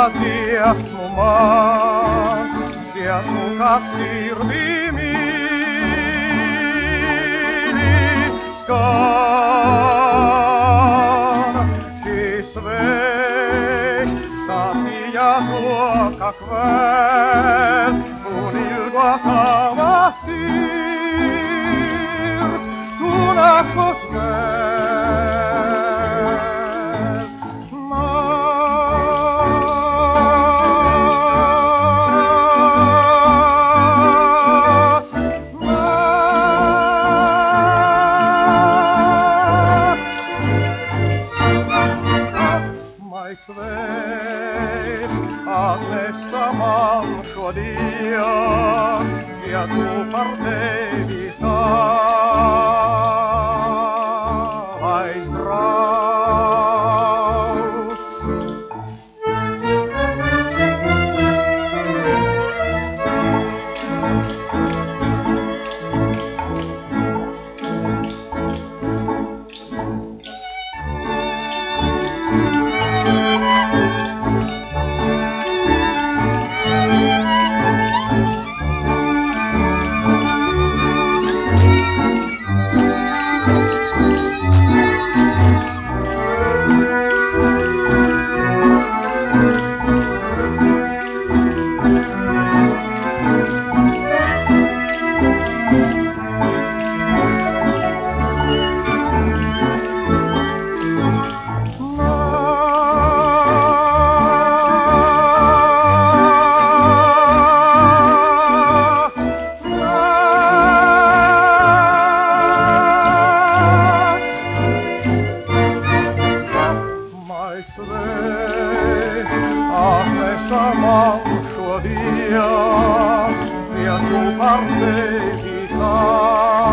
dziesmu man, dziesmu, kas sirdī mīļi skan. Šis vējš stāstīja to, kā kvēl un ilgo tava sirds, tu nākot vēl. Atnesa man šodien, ja tu par tevi tā aizbrauc. Atnesa man šodien, ja tu par tevi tā